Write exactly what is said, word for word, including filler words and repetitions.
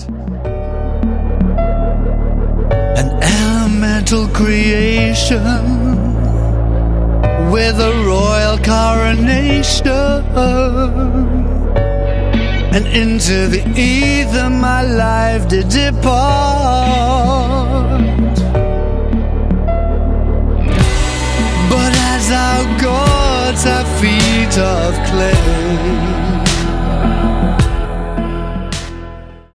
An elemental creation with a royal coronation, and into the ether my life did depart. But as our gods have feet of clay,